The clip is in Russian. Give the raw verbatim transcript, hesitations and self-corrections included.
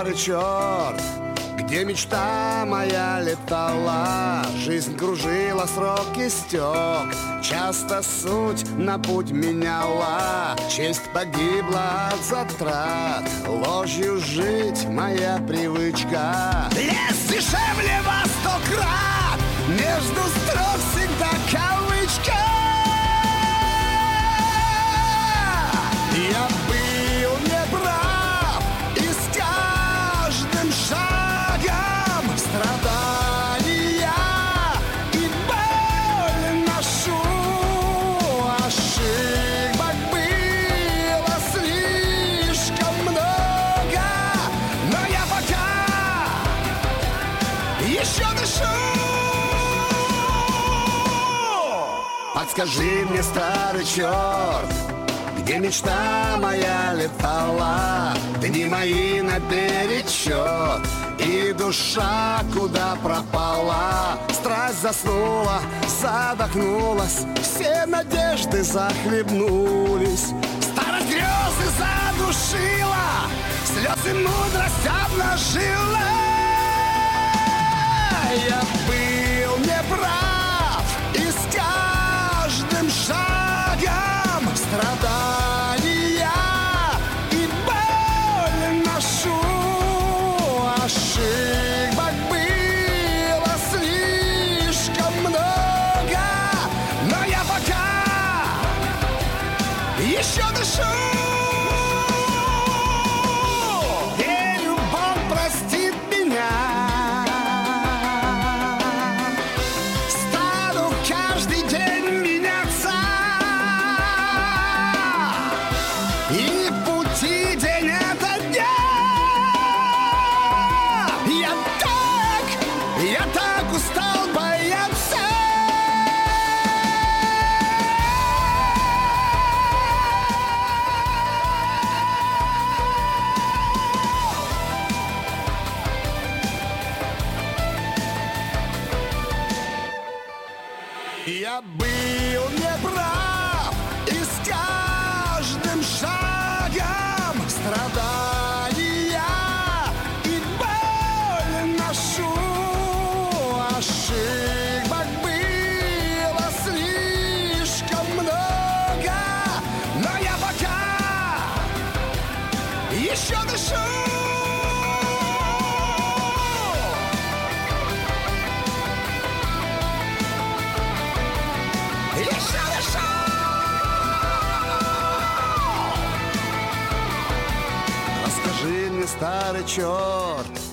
старый черт, где мечта моя летала, жизнь кружила, срок истек. Часто суть на путь меняла, честь погибла от затрат, ложью жить моя привычка. Лес дешевле во сто крат, между строк всегда кавычка. Я был неправ, и с каждым шагом страдания и боль ношу. Ошибок было слишком много, но я пока еще дышу. Подскажи мне, старый черт, где мечта моя летала, дни мои наперечет, и душа куда пропала. Страсть заснула, задохнулась, все надежды захлебнулись. Старость грезы задушила, слезы мудрость обнажила. Я был неправ, и с каждым шагом страдания и боль ношу. Ошибок было слишком много, но я пока еще дышу. Верю, Бог простит меня. Стану каждый день меняться, и пути день ото дня. Я так, я так устал бояться. Я был неправ, и с каждым шагом страдания и боль ношу. Ошибок было слишком много, но я пока еще дышу. Еще дышу. Расскажи мне, старый черт,